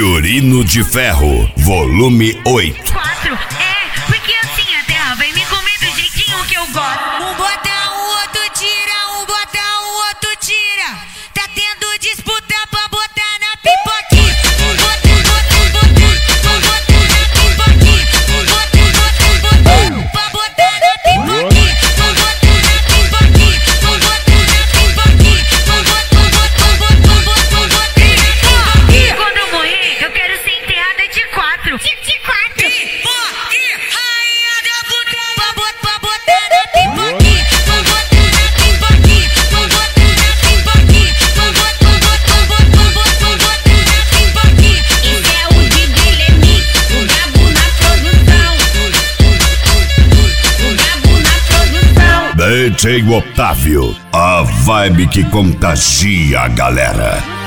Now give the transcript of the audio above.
Fiorino de Ferro, volume 8. 4, porque assim a terra vem me comer do jeitinho que eu gosto. Um bota, o outro tira, um bota, o outro tira. Tá tendo disputa pra botar na pipoquinha. Quando eu morrer, eu quero ser enterrada de 4. De 4. Rainha da puta, pra botar na pipoquinha. Pra botar na pipoquinha. Pra botar na pipoquinha. Pra botar na pipoquinha. Isso é o DJ Lemix, o Gabo na produção. O Gabo na produção. DJ Otávio, a vibe que contagia a galera.